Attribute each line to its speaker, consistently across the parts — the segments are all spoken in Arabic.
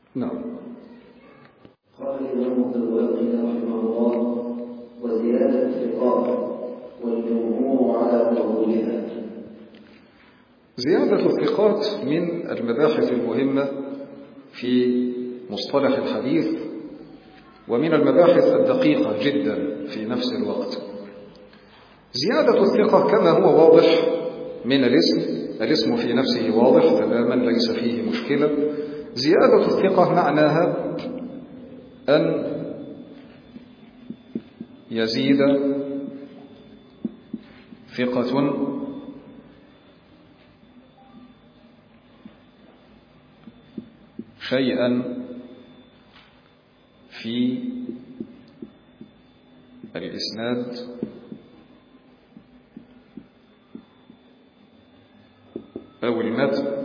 Speaker 1: نعم.
Speaker 2: قال الإمام الواقدي رحمه الله: وزيادة الثقات والجمهور على قبولها.
Speaker 1: زيادة الثقات من المباحث المهمة في مصطلح الحديث، ومن المباحث الدقيقة جدا في نفس الوقت. زيادة الثقة كما هو واضح من الاسم في نفسه واضح تماما، ليس فيه مشكلة. زيادة الثقة معناها أن يزيد ثقة شيئا في الإسناد أو المتن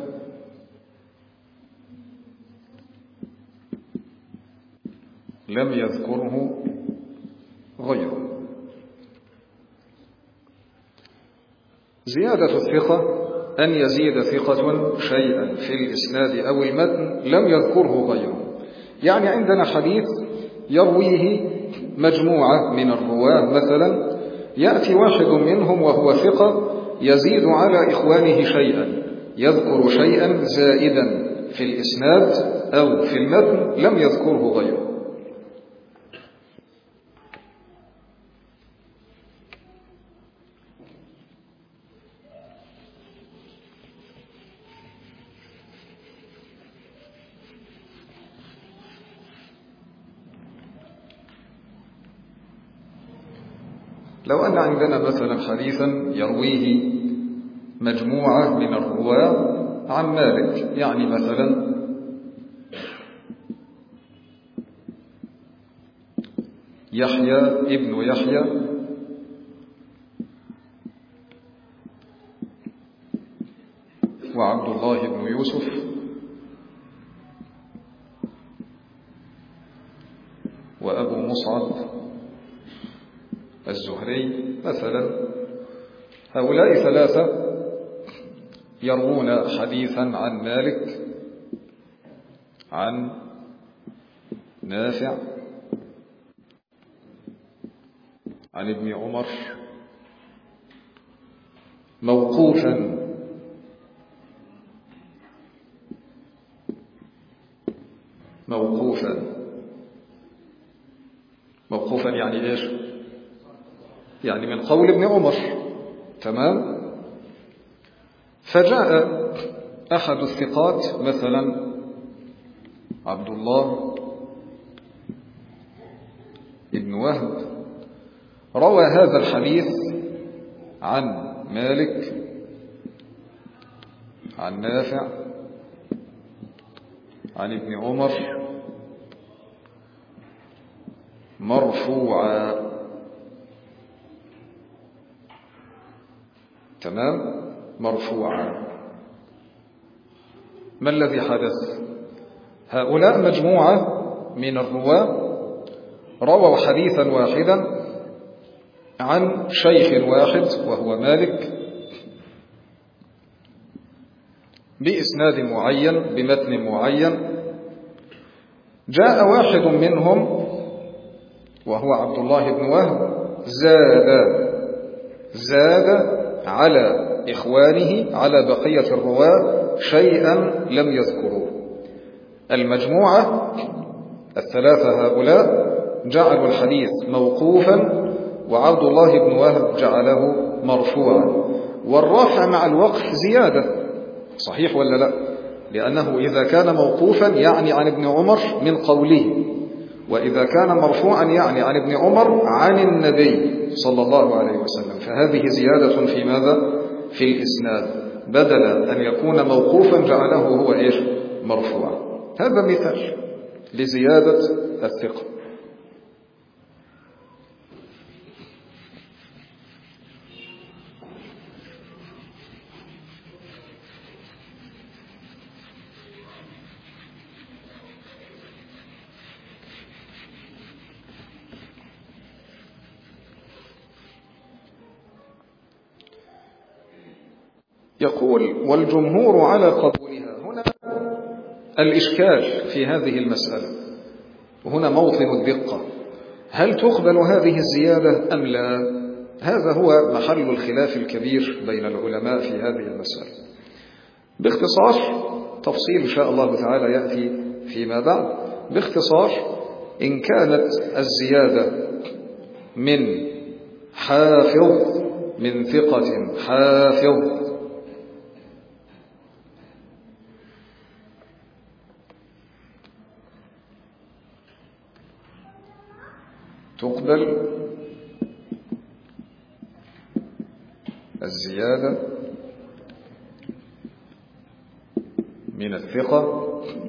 Speaker 1: لم يذكره غيره. زيادة الثقة أن يزيد ثقة شيئا في الإسناد أو المتن لم يذكره غيره. يعني عندنا حديث يرويه مجموعة من الرواة مثلا، يأتي واحد منهم وهو ثقة يزيد على إخوانه شيئا، يذكر شيئا زائدا في الإسناد أو في المتن لم يذكره غيره. لو أن عندنا مثلا حديثا يرويه مجموعة من الرواة عن مالك، يعني مثلا يحيى ابن يحيى وعبد الله بن يوسف وأبو مصعب الزهري مثلا، هؤلاء ثلاثة يروون حديثا عن مالك عن نافع عن ابن عمر موقوفا. موقوفا يعني ايش؟ يعني من قول ابن عمر. تمام. فجاء أحد الثقات مثلا عبد الله ابن وهب روى هذا الحديث عن مالك عن نافع عن ابن عمر مرفوعا. تمام. مرفوعا. ما الذي حدث؟ هؤلاء مجموعة من الرواة رووا حديثا واحدا عن شيخ واحد وهو مالك بإسناد معين بمتن معين. جاء واحد منهم وهو عبد الله بن وهب زاد على إخوانه على بقية الرواة شيئا لم يذكروه. المجموعة الثلاثة هؤلاء جعلوا الحديث موقوفا، وعبد الله بن وهب جعله مرفوعا. والرافع مع الوقف زيادة، صحيح ولا لا؟ لأنه إذا كان موقوفا يعني عن ابن عمر من قوله، وإذا كان مرفوعا يعني عن ابن عمر عن النبي صلى الله عليه وسلم. فهذه زيادة في ماذا؟ في الإسناد، بدل أن يكون موقوفا جعله هو إيش؟ مرفوعا. هذا مثال لزيادة الثقة. يقول والجمهور على قبولها. هنا الإشكال في هذه المسألة، وهنا موطن الدقة، هل تقبل هذه الزيادة أم لا؟ هذا هو محل الخلاف الكبير بين العلماء في هذه المسألة. باختصار، تفصيل إن شاء الله تعالى يأتي فيما بعد. باختصار، إن كانت الزيادة من حافظ، من ثقة حافظ، تقبل الزيادة من الثقة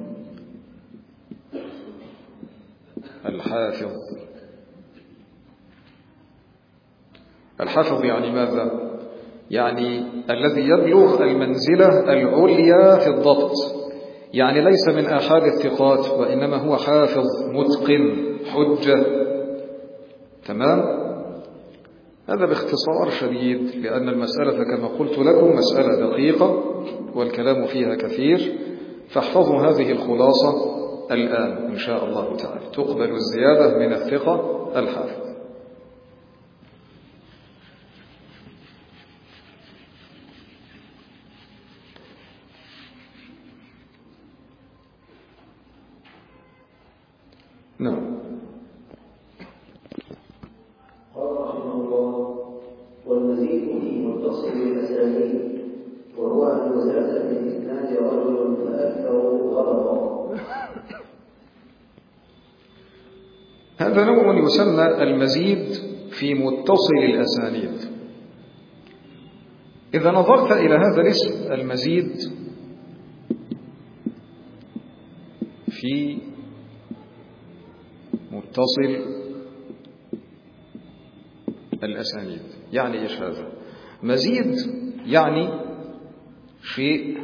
Speaker 1: الحافظ. الحافظ يعني ماذا؟ يعني الذي يبلغ المنزلة العليا في الضبط، يعني ليس من آحاد الثقات، وإنما هو حافظ متقن حجة. تمام؟ هذا باختصار شديد، لأن المسألة كما قلت لكم مسألة دقيقة والكلام فيها كثير، فاحفظوا هذه الخلاصة الآن إن شاء الله تعالى. تقبل الزيادة من الثقة الحافظ. نعم.
Speaker 2: قال رحمه الله: والمزيد في متصل الأسانيد وهو أن يزاد من إسناد رجل فأكثر غلطا.
Speaker 1: هذا نوع يسمى المزيد في متصل الأسانيد. إذا نظرت إلى هذا الاسم المزيد في متصل الأسانيد، يعني إيش هذا؟ مزيد يعني شيء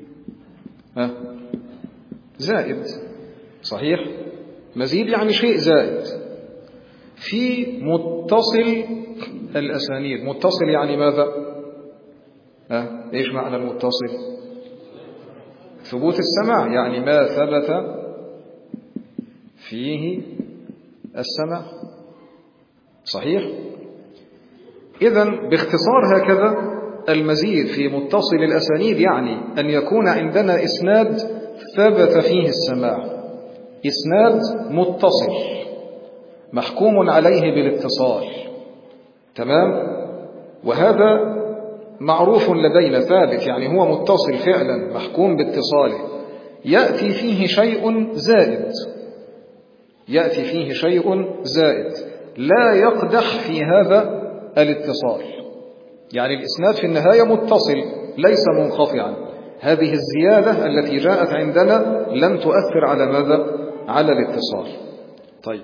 Speaker 1: زائد، صحيح؟ مزيد يعني شيء زائد في متصل الأسانيد. متصل يعني ماذا؟ إيش معنى المتصل؟ ثبوت السماع، يعني ما ثبت فيه السماع، صحيح؟ إذن باختصار هكذا المزيد في متصل الأسانيد يعني أن يكون عندنا إسناد ثبت فيه السماع، إسناد متصل محكوم عليه بالاتصال. تمام؟ وهذا معروف لدينا ثابت، يعني هو متصل فعلا محكوم باتصاله، يأتي فيه شيء زائد، يأتي فيه شيء زائد لا يقدح في هذا الاتصال، يعني الإسناد في النهاية متصل ليس منقطعا. هذه الزيادة التي جاءت عندنا لن تؤثر على ماذا؟ على الاتصال. طيب،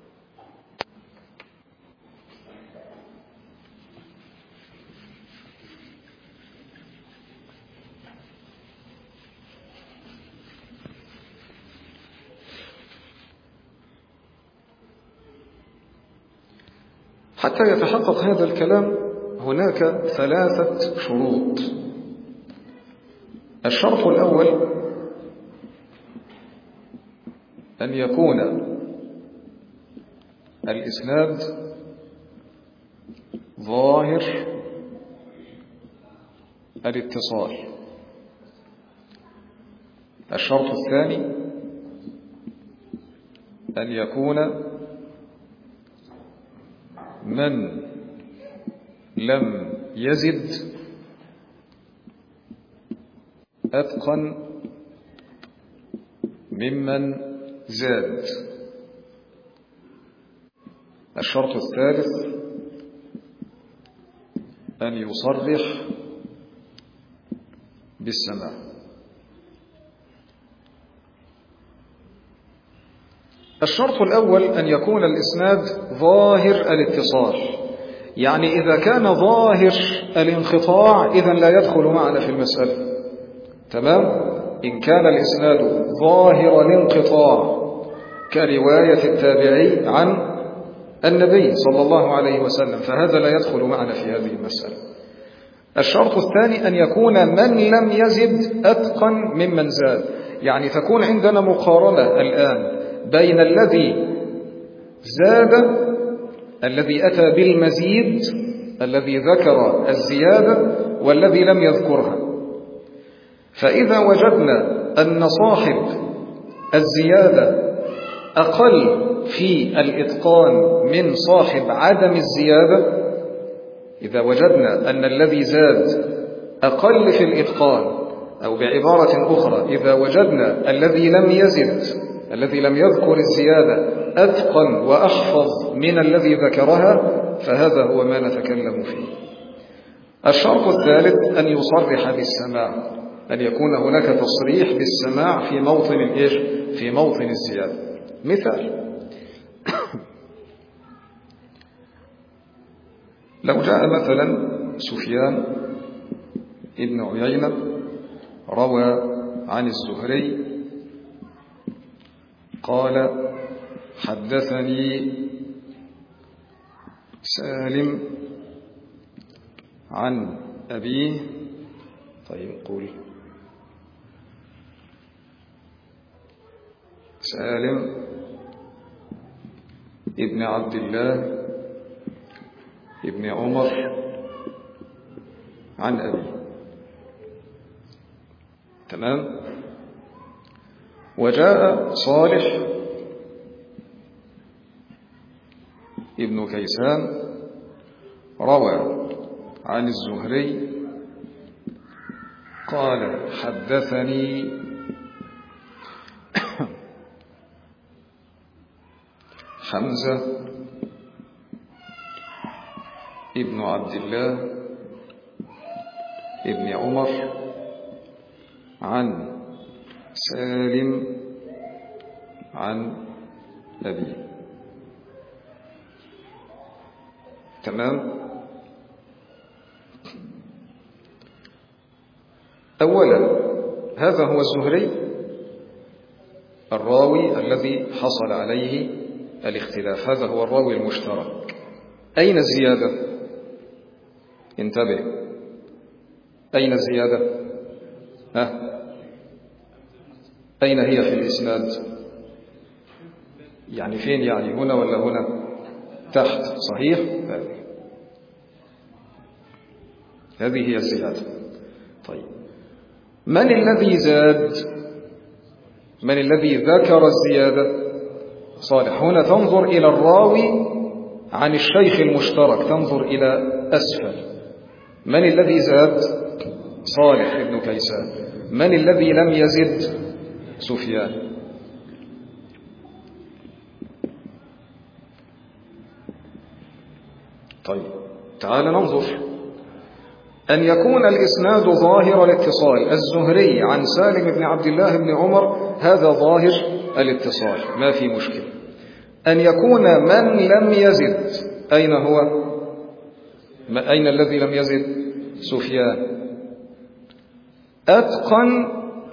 Speaker 1: حتى يتحقق هذا الكلام هناك 3 شروط. الشرط الأول أن يكون الإسناد ظاهر الاتصال. الشرط الثاني أن يكون من لم يزد أتقن ممن زاد. الشرط الثالث أن يصرح بالسماع. الشرط الأول أن يكون الإسناد ظاهر الاتصال، يعني إذا كان ظاهر الانقطاع إذن لا يدخل معنا في المسألة. تمام؟ إن كان الإسناد ظاهر الانقطاع كرواية التابعي عن النبي صلى الله عليه وسلم فهذا لا يدخل معنا في هذه المسألة. الشرط الثاني أن يكون من لم يزد أتقن ممن زاد، يعني تكون عندنا مقارنة الآن بين الذي زاد، الذي أتى بالمزيد، الذي ذكر الزيادة، والذي لم يذكرها. فإذا وجدنا أن صاحب الزيادة أقل في الإتقان من صاحب عدم الزيادة، إذا وجدنا أن الذي زاد أقل في الإتقان، أو بعبارة أخرى إذا وجدنا الذي لم يزد، الذي لم يذكر الزيادة أتقن وأحفظ من الذي ذكرها، فهذا هو ما نتكلم فيه. الشرط الثالث أن يصرح بالسماع، أن يكون هناك تصريح بالسماع في موطن الإيش؟ في موطن الزيادة. مثال: لو جاء مثلا سفيان ابن عيينة روى عن الزهري قال: حدثني سالم عن أبيه. طيب قول: سالم ابن عبد الله ابن عمر عن أبيه. تمام. وجاء صالح ابن كيسان روى عن الزهري قال: حدثني حمزة ابن عبد الله ابن عمر عن سالم عن أبيه. تمام. أولا هذا هو الزهري الراوي الذي حصل عليه الاختلاف، هذا هو الراوي المشترك. أين الزيادة؟ انتبه، أين الزيادة؟ أين هي في الإسناد؟ يعني فين؟ يعني هنا ولا هنا؟ تحت. صحيح. هذه هي الزيادة. طيب، من الذي زاد؟ من الذي ذكر الزيادة؟ صالح. هنا تنظر إلى الراوي عن الشيخ المشترك، تنظر إلى أسفل. من الذي زاد؟ صالح ابن كيسان. من الذي لم يزد؟ سفيان. طيب تعال ننظر. أن يكون الإسناد ظاهر الاتصال، الزهري عن سالم بن عبد الله بن عمر، هذا ظاهر الاتصال، ما في مشكلة. أن يكون من لم يزد، أين هو؟ أين الذي لم يزد؟ سفيان. أتقن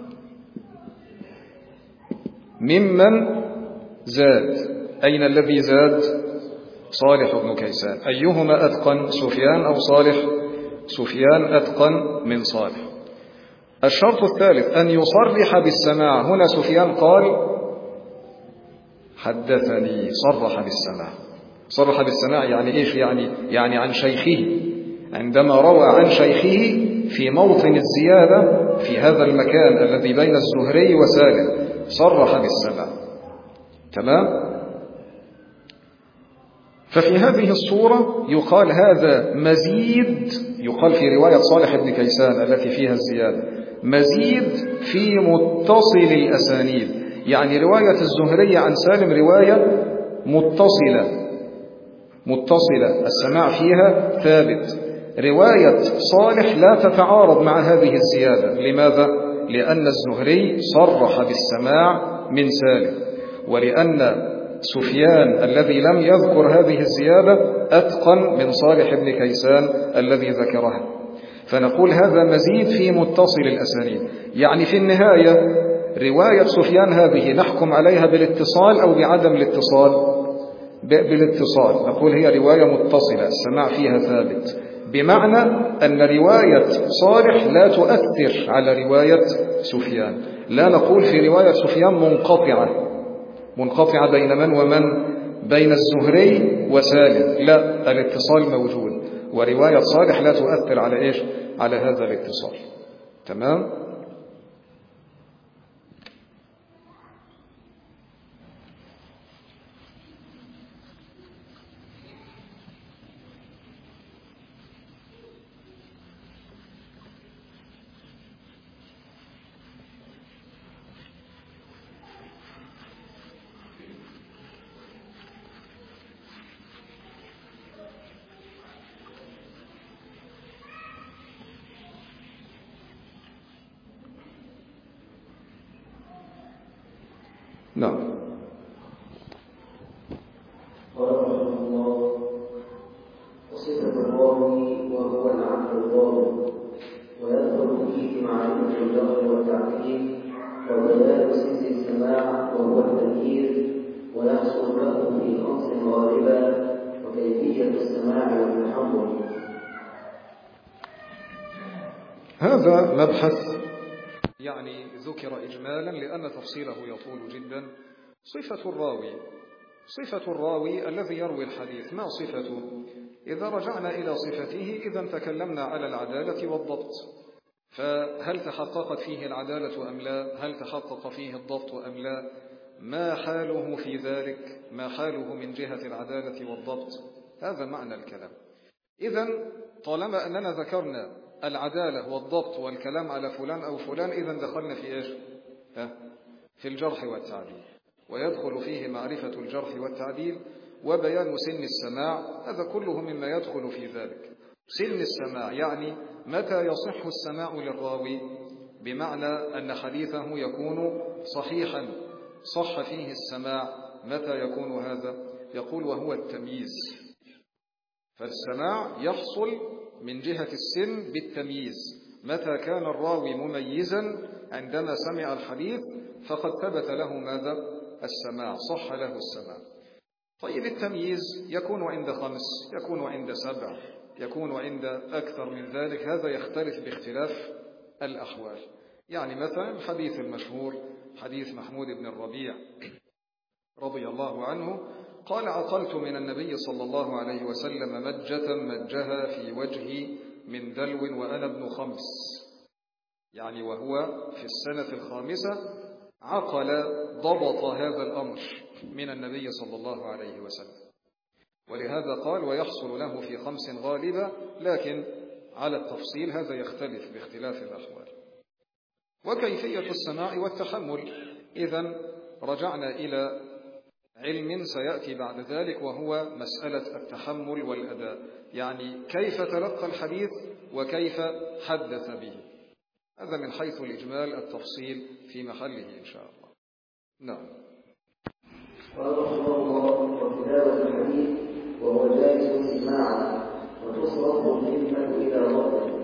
Speaker 1: ممن زاد. أين الذي زاد؟ صالح بن كيسان. أيهما أتقن، سفيان أو صالح؟ سفيان أتقن من صالح. الشرط الثالث أن يصرح بالسماع. هنا سفيان قال: حدثني، صرح بالسماع. صرح بالسماع يعني إيش؟ يعني عن شيخه، عندما روى عن شيخه في موطن الزيادة في هذا المكان الذي بين الزهري وسالم، صرح بالسماع. تمام. ففي هذه الصورة يقال هذا مزيد، يقال في رواية صالح بن كيسان التي فيها الزيادة مزيد في متصل الأسانيد، يعني رواية الزهري عن سالم رواية متصلة السماع فيها ثابت. رواية صالح لا تتعارض مع هذه الزيادة. لماذا؟ لأن الزهري صرح بالسماع من سالم، ولأن سفيان الذي لم يذكر هذه الزيادة أتقن من صالح بن كيسان الذي ذكرها. فنقول هذا مزيد في متصل الأسانيد. يعني في النهاية رواية سفيان هذه نحكم عليها بالاتصال أو بعدم الاتصال؟ بالاتصال. نقول هي رواية متصلة السماع فيها ثابت، بمعنى أن رواية صالح لا تؤثر على رواية سفيان. لا نقول في رواية سفيان منقطعة بين من ومن؟ بين الزهري وسالم، لا، الاتصال موجود، ورواية صالح لا تؤثر على إيش؟ على هذا الاتصال. تمام؟ نعم.
Speaker 2: قال رحمه الله: وصفة الراوي وهو العبد الراوي، ويدخل فيه معرفة الجهر والتعقيد وبيان سن السماع وهو التمييز، ويحصل له في خمس غالبا، وكيفية السماع والتحمل.
Speaker 1: هذا مبحث يعني ذكر إجمالا لأن تفصيله يطول جدا. صفة الراوي الذي يروي الحديث، ما صفته؟ إذا رجعنا إلى صفته إذا تكلمنا على العدالة والضبط، فهل تحققت فيه العدالة أم لا؟ هل تحقق فيه الضبط أم لا؟ ما حاله في ذلك؟ ما حاله من جهة العدالة والضبط؟ هذا معنى الكلام. إذن طالما أننا ذكرنا العدالة والضبط والكلام على فلان أو فلان، إذن دخلنا في إيش؟ في الجرح والتعديل، ويدخل فيه معرفة الجرح والتعديل وبيان سن السماع، هذا كله مما يدخل في ذلك. سن السماع يعني متى يصح السماع للراوي، بمعنى أن حديثه يكون صحيحا صح فيه السماع. متى يكون هذا؟ يقول وهو التمييز. فالسماع يحصل من جهة السن بالتمييز، متى كان الراوي مميزا عندما سمع الحديث فقد ثبت له ماذا؟ السماع، صح له السماع. طيب التمييز يكون عند 5، يكون عند 7، يكون عند أكثر من ذلك، هذا يختلف باختلاف الأحوال. يعني مثلا الحديث المشهور حديث محمود بن الربيع رضي الله عنه قال: عقلت من النبي صلى الله عليه وسلم مجة مجها في وجهي من دلو وأنا ابن 5، يعني وهو في السنة 5 عقل ضبط هذا الأمر من النبي صلى الله عليه وسلم. ولهذا قال: ويحصل له في 5 غالبا، لكن على التفصيل هذا يختلف باختلاف الأحوال. وكيفية السماع والتحمل، إذن رجعنا إلى علم سيأتي بعد ذلك، وهو مسألة التحمل والأداء، يعني كيف تلقى الحديث وكيف حدث به. هذا من حيث الإجمال، التفصيل في محله إن شاء الله. نعم.
Speaker 2: قال رحمه الله: وكتابة الحديث وهو جائز إجماعا، وتصرف الهمة إلى ضبطه.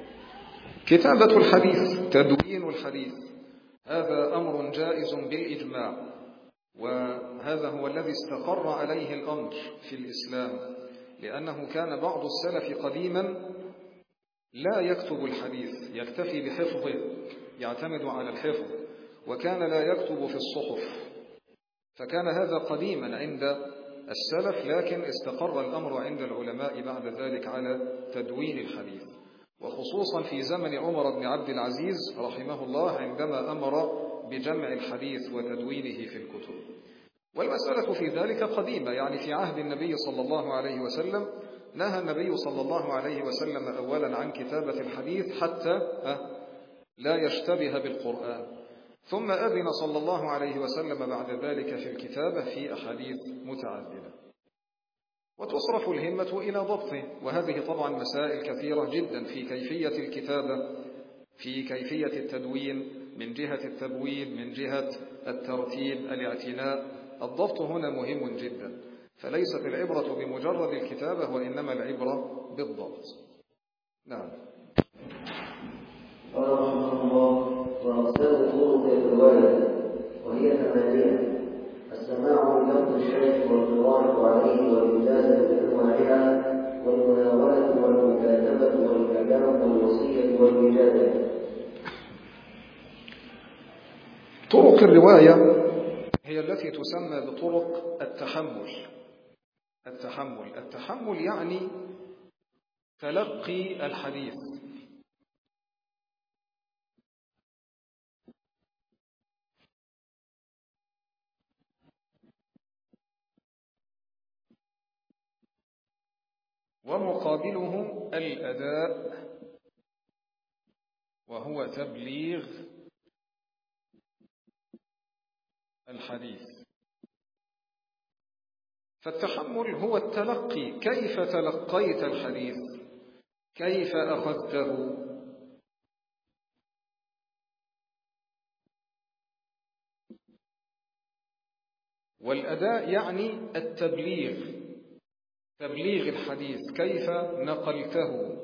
Speaker 1: كتابة الحديث، تدوين الحديث، هذا أمر جائز بالإجماع، وهذا هو الذي استقر عليه الأمر في الإسلام، لأنه كان بعض السلف قديما لا يكتب الحديث، يكتفي بحفظه، يعتمد على الحفظ، وكان لا يكتب في الصحف. فكان هذا قديما عند السلف، لكن استقر الأمر عند العلماء بعد ذلك على تدوين الحديث، وخصوصا في زمن عمر بن عبد العزيز رحمه الله عندما أمر بجمع الحديث وتدوينه في الكتب. والمسألة في ذلك قديمة، يعني في عهد النبي صلى الله عليه وسلم نهى النبي صلى الله عليه وسلم أولا عن كتابة الحديث حتى لا يشتبه بالقرآن، ثم أذن صلى الله عليه وسلم بعد ذلك في الكتابة في أحاديث متعددة. وتصرف الهمة إلى ضبطه، وهذه طبعا مسائل كثيرة جدا في كيفية الكتابة، في كيفية التدوين، من جهة التبويب، من جهة الترتيب، الاعتناء. الضبط هنا مهم جدا، فليست العبرة بمجرد الكتابة، وإنما العبرة بالضبط. نعم.
Speaker 2: قال رحمه الله: وأقسام طرق الرواية وهي 8: السماع بلفظ الشيخ والقراءة عليه والإجازة بأنواعها والمناولة والمكاتبة والكلام والوصية والوجادة.
Speaker 1: طرق الرواية هي التي تسمى بطرق التحمل يعني تلقي الحديث. ومقابله الأداء وهو تبليغ الحديث. فالتحمل هو التلقي، كيف تلقيت الحديث، كيف أخذته. والأداء يعني التبليغ، تبليغ الحديث، كيف نقلته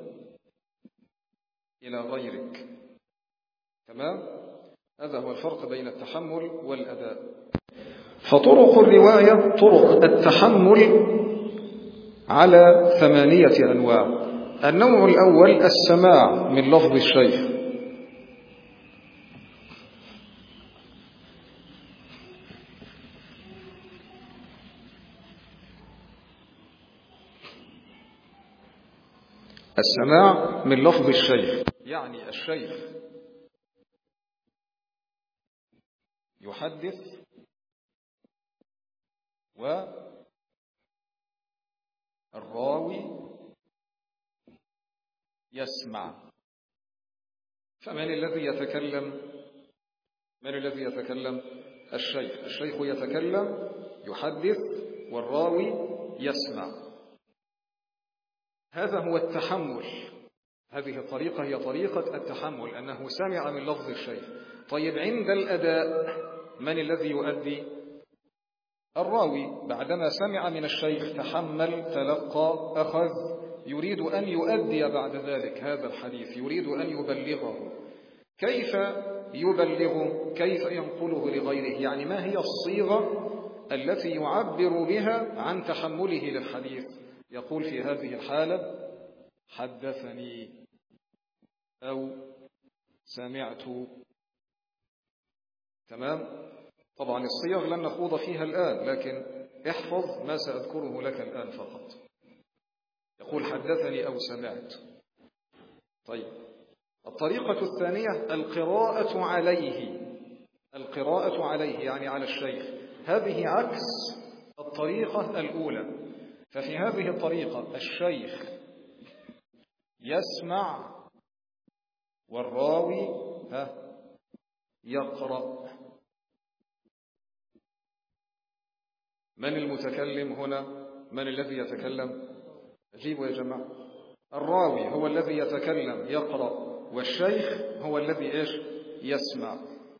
Speaker 1: إلى غيرك. تمام؟ هذا هو الفرق بين التحمل والأداء. فطرق الرواية، طرق التحمل على 8 أنواع. النوع الأول السماع من لفظ الشيخ. السماع من لفظ الشيخ يعني الشيخ يحدث والراوي يسمع. فمن الذي يتكلم؟ من الذي يتكلم؟ الشيخ يتكلم يحدث والراوي يسمع. هذا هو التحمل. هذه الطريقة هي طريقة التحمل، أنه سمع من لفظ الشيخ. طيب عند الأداء من الذي يؤدي؟ الراوي بعدما سمع من الشيخ تحمل، تلقى، أخذ، يريد أن يؤدي بعد ذلك هذا الحديث، يريد أن يبلغه. كيف يبلغه؟ كيف ينقله لغيره؟ يعني ما هي الصيغة التي يعبر بها عن تحمله للحديث؟ يقول في هذه الحالة حدثني أو سمعت. تمام؟ طبعا الصيغ لن نخوض فيها الآن، لكن احفظ ما سأذكره لك الآن فقط. يقول حدثني أو سمعت. طيب، الطريقة الثانية القراءة عليه. القراءة عليه يعني على الشيخ. هذه عكس الطريقة الأولى. ففي هذه الطريقة الشيخ يسمع والراوي يقرأ. من المتكلم هنا؟ من الذي يتكلم؟ أجيبوا يا جماعة. الراوي هو الذي يتكلم يقرأ، والشيخ هو الذي إيش؟ يسمع.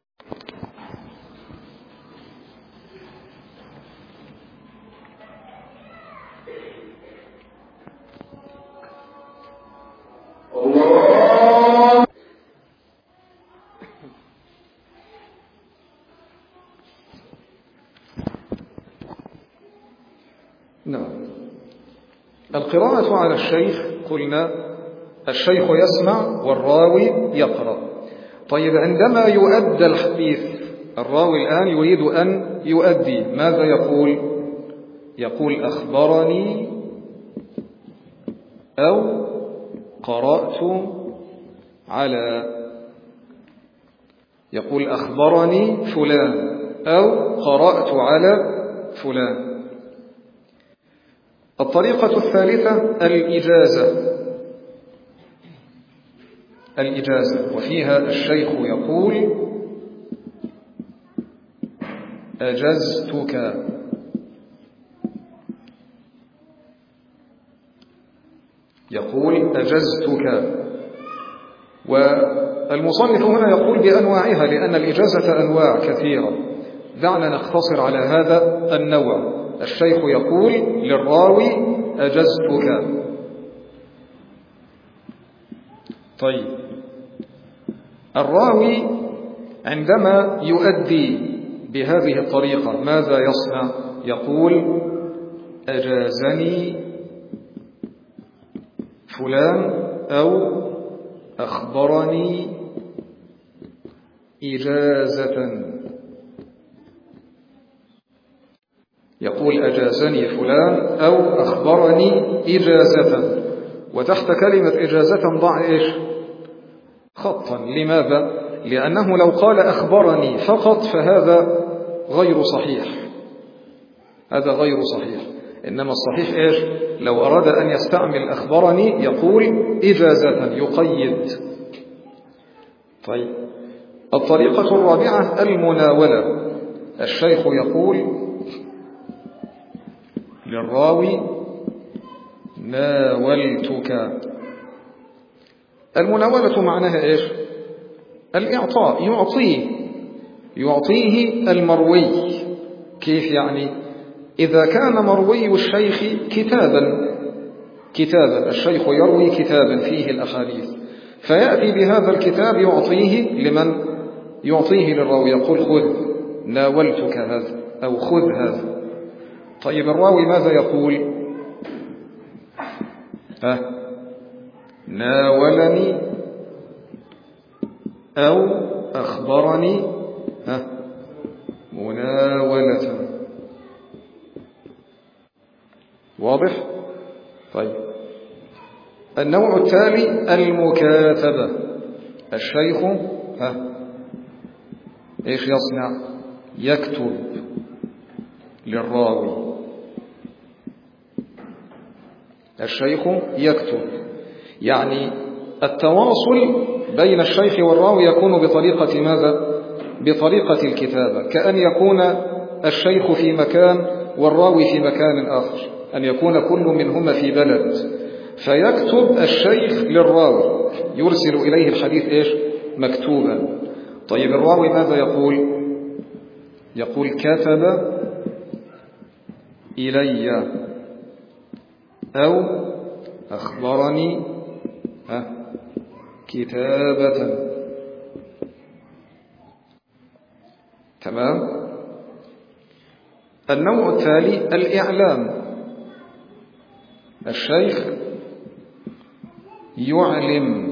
Speaker 1: نعم. القراءة على الشيخ قلنا الشيخ يسمع والراوي يقرأ. طيب عندما يؤدى الحديث، الراوي الآن يريد أن يؤدي، ماذا يقول؟ يقول أخبرني أو قرأت على. يقول أخبرني فلان أو قرأت على فلان. الطريقة الثالثة الإجازة، وفيها الشيخ يقول أجزتك. يقول أجزتك. والمصنف هنا يقول بأنواعها، لأن الإجازة أنواع كثيرة. دعنا نختصر على هذا النوع. الشيخ يقول للراوي أجزتك. طيب، الراوي عندما يؤدي بهذه الطريقة ماذا يصنع؟ يقول أجازني فلان أو أخبرني إجازة. يقول أجازني فلان أو أخبرني إجازة، وتحت كلمة إجازة ضع إيش؟ خطا. لماذا؟ لأنه لو قال أخبرني فقط فهذا غير صحيح، هذا غير صحيح. إنما الصحيح إيش؟ لو أراد أن يستعمل أخبرني يقول إجازة، يقيد. طيب، الطريقة الرابعة المناولة. الشيخ يقول للراوي ناولتك. المناولة معناها إيش؟ الإعطاء، يعطيه المروي. كيف يعني؟ إذا كان مروي الشيخ كتابا الشيخ يروي كتابا فيه الأحاديث، فيأتي بهذا الكتاب يعطيه لمن؟ يعطيه للراوي، يقول خذ ناولتك هذا أو خذ هذا. طيب الراوي ماذا يقول؟ ناولني أو أخبرني مناولة. واضح؟ طيب، النوع التالي المكاتبة. الشيخ إيش يصنع؟ يكتب للراوي. الشيخ يكتب، يعني التواصل بين الشيخ والراوي يكون بطريقة ماذا؟ بطريقة الكتابة، كأن يكون الشيخ في مكان والراوي في مكان آخر، أن يكون كل منهما في بلد، فيكتب الشيخ للراوي، يرسل إليه الحديث إيش؟ مكتوبا. طيب الراوي ماذا يقول؟ يقول كتب إلي أو أخبرني كتابة. تمام. النوع التالي الإعلام. الشيخ يعلم،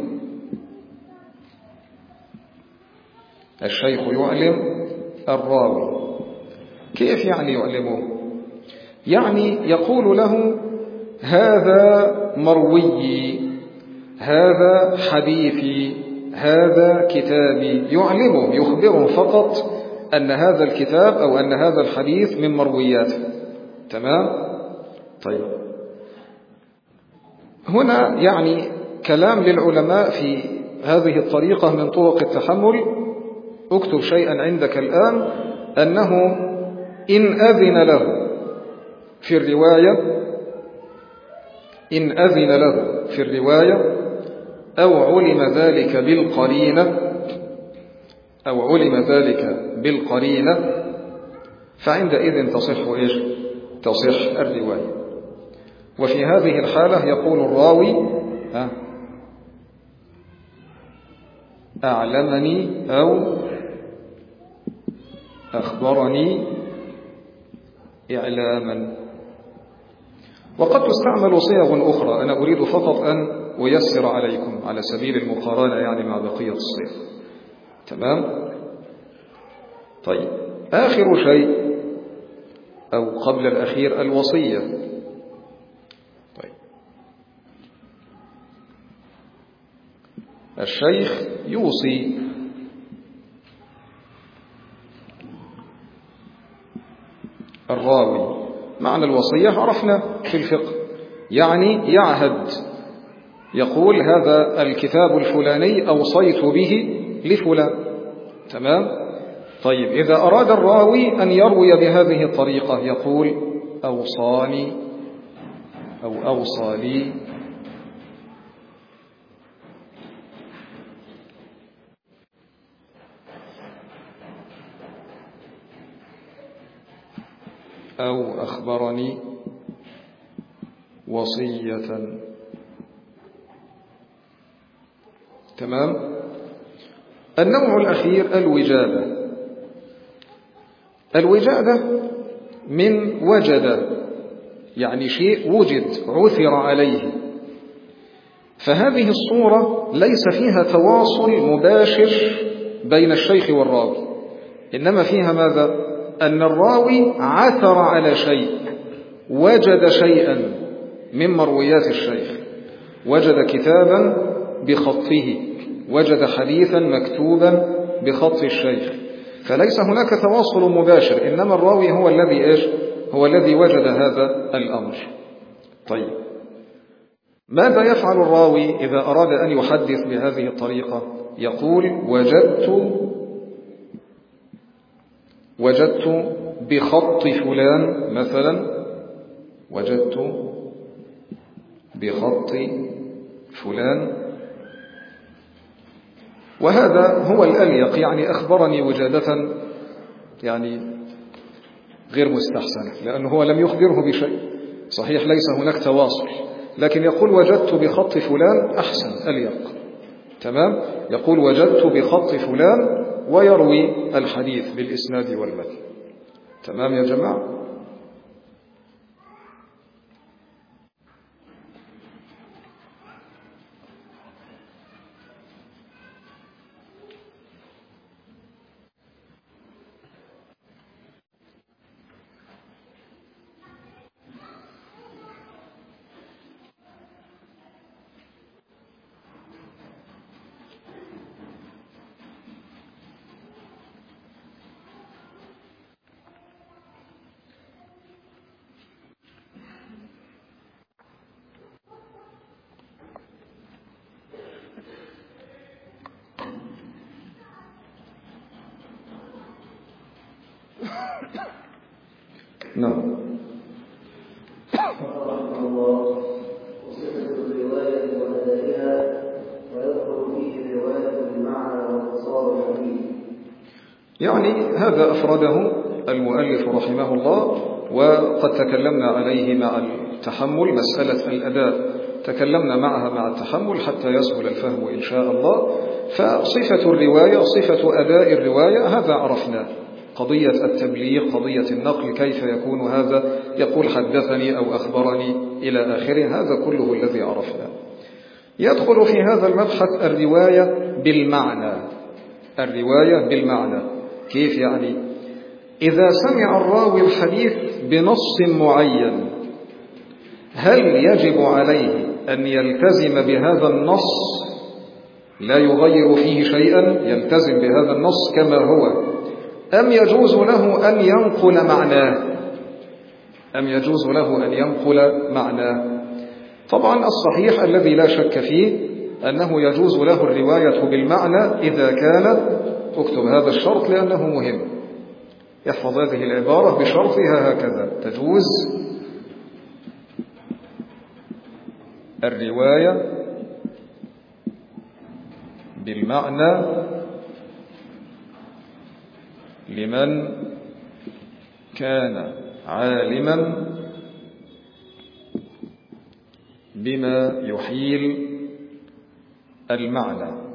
Speaker 1: الشيخ يعلم الراوي. كيف يعني يعلمه؟ يعني يقول له هذا مرويي، هذا حديثي، هذا كتابي. يعلمه، يخبره فقط أن هذا الكتاب أو أن هذا الحديث من مروياته. تمام؟ طيب، هنا يعني كلام للعلماء في هذه الطريقة من طرق التحمل. اكتب شيئا عندك الآن، أنه إن أذن له في الرواية، إن أذن له في الرواية أو علم ذلك بالقرينة، أو علم ذلك بالقرينة، فعندئذ تصح إيش؟ تصح الرواية. وفي هذه الحالة يقول الراوي أعلمني أو أخبرني إعلاما. وقد تستعمل صيغ أخرى، أنا أريد فقط أن أيسر عليكم على سبيل المقارنة يعني مع بقية الصيغ. تمام؟ طيب، آخر شيء أو قبل الأخير الوصية. طيب، الشيخ يوصي، الراوي. معنى الوصية عرفنا في الفقه، يعني يعهد، يقول هذا الكتاب الفلاني أوصيت به لفلان. تمام؟ طيب، إذا أراد الراوي أن يروي بهذه الطريقة يقول أوصاني أو أوصى لي. أو أخبرني وصية. تمام؟ النوع الأخير الوجادة. الوجادة من وجد، يعني شيء وجد، عثر عليه. فهذه الصورة ليس فيها تواصل مباشر بين الشيخ والراوي، إنما فيها ماذا؟ أن الراوي عثر على شيء، وجد شيئا من مرويات الشيخ، وجد كتابا بخطه، وجد حديثا مكتوبا بخط الشيخ، فليس هناك تواصل مباشر، إنما الراوي هو الذي هو الذي وجد هذا الأمر. طيب، ماذا يفعل الراوي إذا أراد أن يحدث بهذه الطريقة؟ يقول وجدت بخط فلان مثلا، وجدت بخط فلان، وهذا هو الأليق، يعني أخبرني وجادة يعني غير مستحسنة، لأنه هو لم يخبره بشيء، صحيح ليس هناك تواصل، لكن يقول وجدت بخط فلان أحسن أليق. تمام؟ يقول وجدت بخط فلان ويروي الحديث بالإسناد والمتن. تمام يا جماعة؟ نعم.
Speaker 2: رحمه الله وصفة الرواية وأدائها، ويذكر فيه الرواية بالمعنى واختصار الحديث.
Speaker 1: يعني هذا أفرده المؤلف رحمه الله، وقد تكلمنا عليه مع التحمل، مسألة الأداء تكلمنا معها مع التحمل حتى يسهل الفهم إن شاء الله. فصفة الرواية، صفة أداء الرواية، هذا عرفناه، قضية التبليغ، قضية النقل، كيف يكون هذا، يقول حدثني أو أخبرني إلى آخره، هذا كله الذي عرفناه. يدخل في هذا المبحث الرواية بالمعنى. الرواية بالمعنى كيف يعني؟ إذا سمع الراوي الحديث بنص معين، هل يجب عليه أن يلتزم بهذا النص لا يغير فيه شيئا، يلتزم بهذا النص كما هو، أم يجوز له أن ينقل معناه؟ أم يجوز له أن ينقل معناه؟ طبعا الصحيح الذي لا شك فيه أنه يجوز له الرواية بالمعنى إذا كان، اكتب هذا الشرط لأنه مهم، يحفظ هذه العبارة بشرطها هكذا: تجوز الرواية بالمعنى لمن كان عالما بما يحيل المعنى.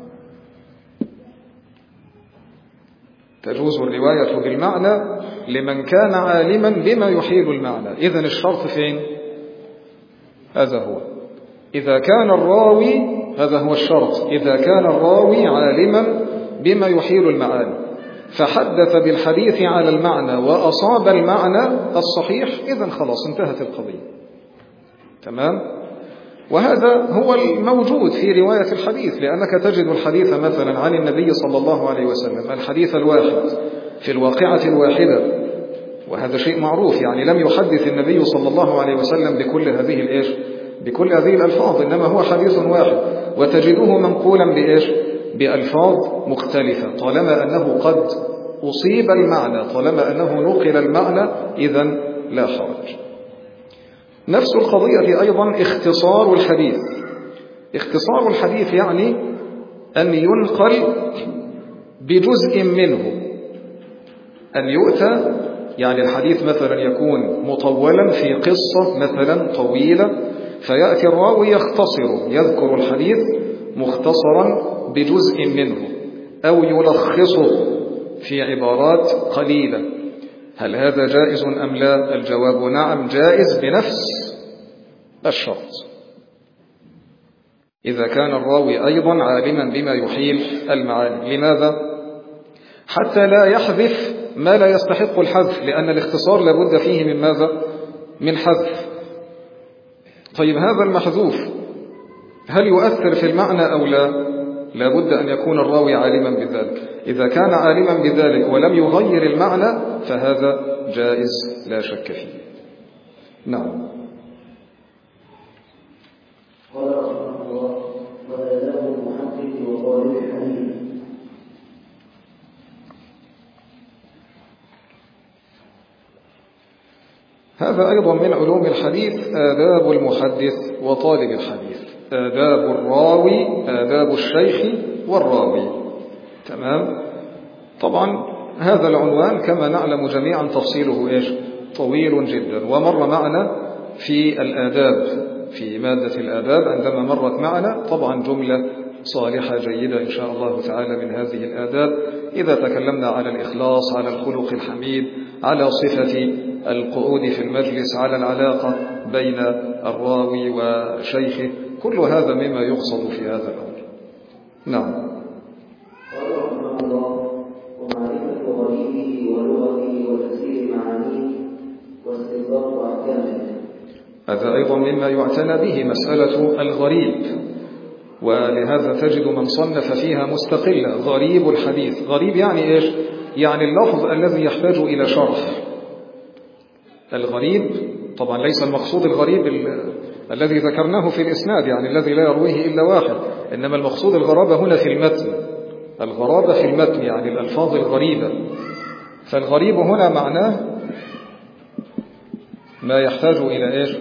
Speaker 1: تجوز الرواية بالمعنى لمن كان عالما بما يحيل المعنى. إذن الشرط فين؟ هذا هو، إذا كان الراوي، هذا هو الشرط، إذا كان الراوي عالما بما يحيل المعاني، فحدث بالحديث على المعنى وأصاب المعنى الصحيح، إذن خلاص انتهت القضية. تمام؟ وهذا هو الموجود في رواية الحديث، لأنك تجد الحديث مثلا عن النبي صلى الله عليه وسلم، الحديث الواحد في الواقعة الواحدة، وهذا شيء معروف، يعني لم يحدث النبي صلى الله عليه وسلم بكل هذه الألفاظ، إنما هو حديث واحد، وتجده منقولا بألفاظ مختلفة، طالما أنه قد أصيب المعنى، طالما أنه نقل المعنى، إذن لا حرج. نفس القضية أيضا اختصار الحديث. اختصار الحديث يعني أن ينقل بجزء منه، أن يؤتى، يعني الحديث مثلا يكون مطولا في قصة مثلا طويلة، فيأتي الراوي يختصر، يذكر الحديث مختصرا بجزء منه، أو يلخصه في عبارات قليلة. هل هذا جائز أم لا؟ الجواب نعم، جائز بنفس الشرط، إذا كان الراوي أيضا عالما بما يحيل المعاني. لماذا؟ حتى لا يحذف ما لا يستحق الحذف، لأن الاختصار لابد فيه من ماذا؟ من حذف. طيب هذا المحذوف هل يؤثر في المعنى أو لا؟ لابد أن يكون الراوي عالما بذلك. إذا كان عالما بذلك ولم يغير المعنى فهذا جائز لا شك فيه. نعم.
Speaker 2: قال رحمه الله: وآداب المحقق وطالب الحديث.
Speaker 1: هذا أيضا من علوم الحديث، آداب المحدث وطالب الحديث. آداب الراوي، آداب الشيخ والراوي. تمام. طبعا هذا العنوان كما نعلم جميعا تفصيله إيش؟ طويل جدا، ومر معنا في الآداب، في مادة الآداب عندما مرت معنا طبعا جملة صالحة جيدة إن شاء الله تعالى من هذه الآداب، إذا تكلمنا على الإخلاص، على الخلق الحميد، على صفة القعود في المجلس، على العلاقة بين الراوي وشيخه، كل هذا مما يقصد في هذا الأمر. نعم.
Speaker 2: قال رحمه الله: ومعرفة غريبه ولغته وتفسير معانيه واستنباط أحكامه.
Speaker 1: هذا أيضا مما يعتنى به، مسألة الغريب، ولهذا تجد من صنف فيها مستقلة. غريب الحديث، غريب يعني إيش؟ يعني اللفظ الذي يحتاج إلى شرح. الغريب طبعا ليس المقصود الغريب الذي ذكرناه في الإسناد، يعني الذي لا يرويه إلا واحد، إنما المقصود الغرابة هنا في المتن. الغرابة في المتن يعني الألفاظ الغريبة. فالغريب هنا معناه ما يحتاج إلى إيش؟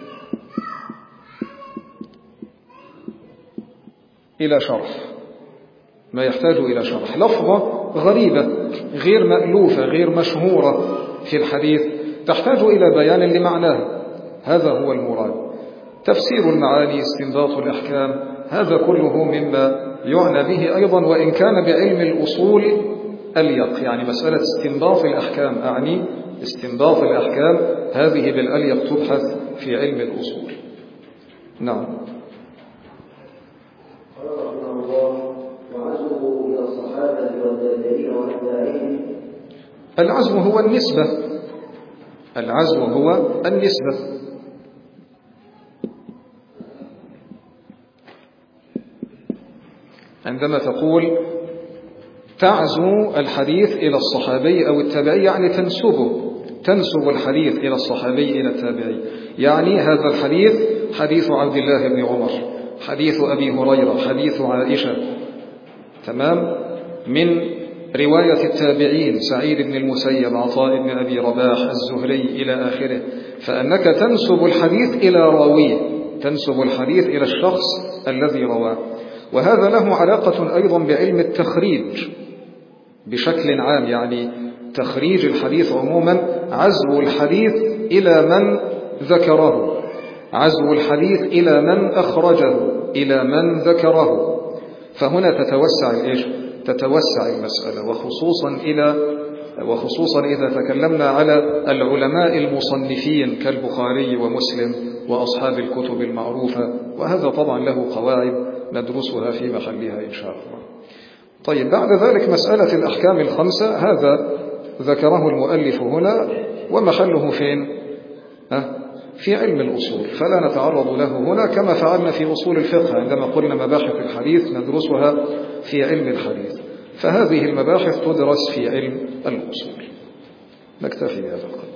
Speaker 1: إلى شرح. ما يحتاج إلى شرح. لفظة غريبة غير مألوفة غير مشهورة في الحديث تحتاج إلى بيان لمعناه، هذا هو المراد. تفسير المعاني، استنباط الأحكام، هذا كله مما يعنى به أيضا، وإن كان بعلم الأصول أليق. يعني مسألة استنباط الأحكام، أعني استنباط الأحكام هذه بالأليق تبحث في علم الأصول. نعم.
Speaker 2: قال رحمه الله: وعزمه إلى الصحابة والتابعين والتابعين.
Speaker 1: العزم هو النسبة. العزم هو النسبة. عندما تقول تعزو الحديث إلى الصحابي أو التابعي يعني تنسب الحديث إلى الصحابي إلى التابعي، يعني هذا الحديث حديث عبد الله بن عمر، حديث أبي هريرة، حديث عائشة، تمام، من رواية التابعين سعيد بن المسيب، عطاء بن أبي رباح، الزهري إلى آخره. فأنك تنسب الحديث إلى راويه، تنسب الحديث إلى الشخص الذي رواه. وهذا له علاقة أيضا بعلم التخريج بشكل عام، يعني تخريج الحديث عموما، عزو الحديث إلى من ذكره، عزو الحديث إلى من أخرجه، إلى من ذكره. فهنا تتوسع المسألة، وخصوصا إذا تكلمنا على العلماء المصنفين كالبخاري ومسلم وأصحاب الكتب المعروفة، وهذا طبعا له قواعد ندرسها في محلها إن شاء الله. طيب، بعد ذلك مسألة الأحكام الخمسة، هذا ذكره المؤلف هنا، ومحله فين؟ في علم الأصول، فلا نتعرض له هنا كما فعلنا في أصول الفقه عندما قلنا مباحث الحديث ندرسها في علم الحديث، فهذه المباحث تدرس في علم الأصول. نكتفي بهذا القدر.